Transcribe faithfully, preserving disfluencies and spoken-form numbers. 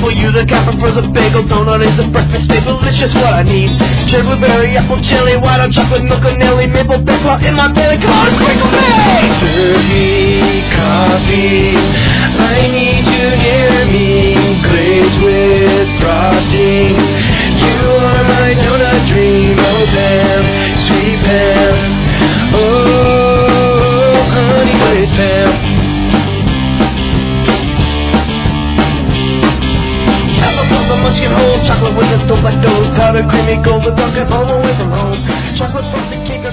for you. The Captain frozen bagel donut is a breakfast staple. It's just what I need. Cherry, blueberry, apple, jelly, white on chocolate, milk, and Nelly, maple, backlaw in my belly. Come on, sprinkle me! Serve me coffee. I need you near me. Glazed with frosting. You are my donut dream. Oh, Pam, sweet Pam. Oh, honey glazed Pam. Munchkin hole, chocolate with a dope like dough, powdered creamy gold, the dunk at home away from home, chocolate frosted cake.